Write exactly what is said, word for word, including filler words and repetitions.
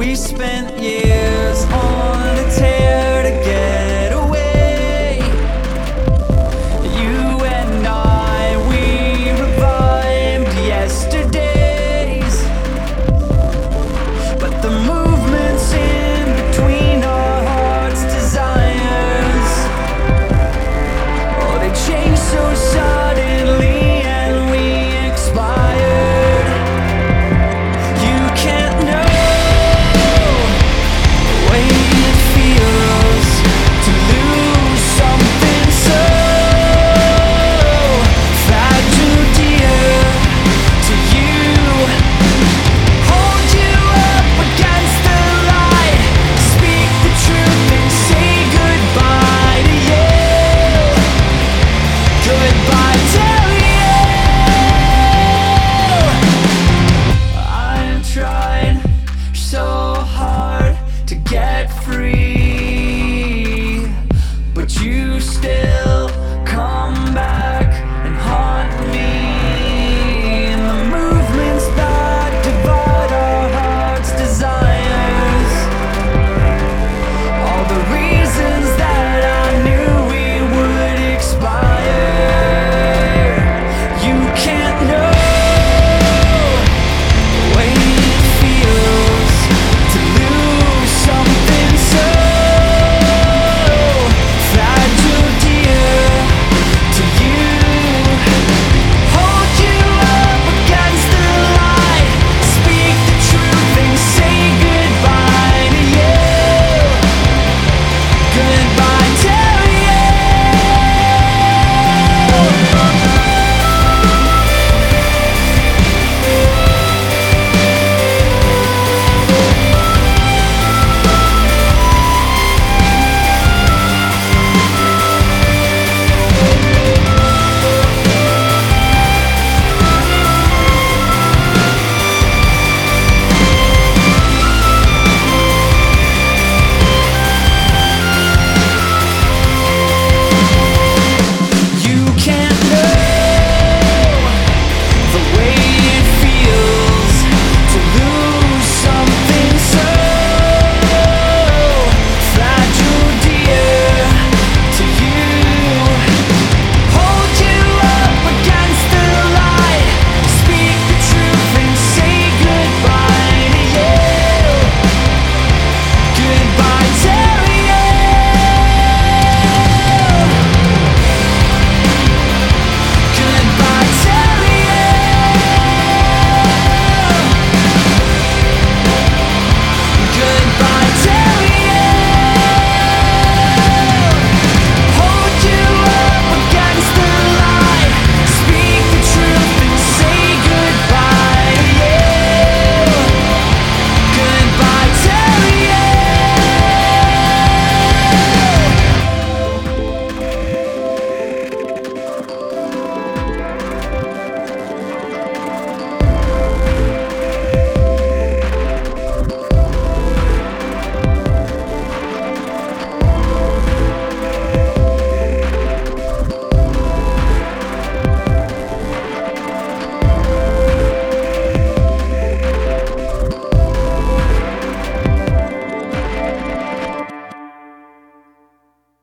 We spent years on a tear to get away. You and I, we revived yesterdays, but the movements in between our hearts' desires, oh, they changed so suddenly and we expired. You can't know the way it feels to lose something so fragile, dear to you. Hold you up against the light, speak the truth and say goodbye to you. Goodbye to you. I've tried so hard to get free.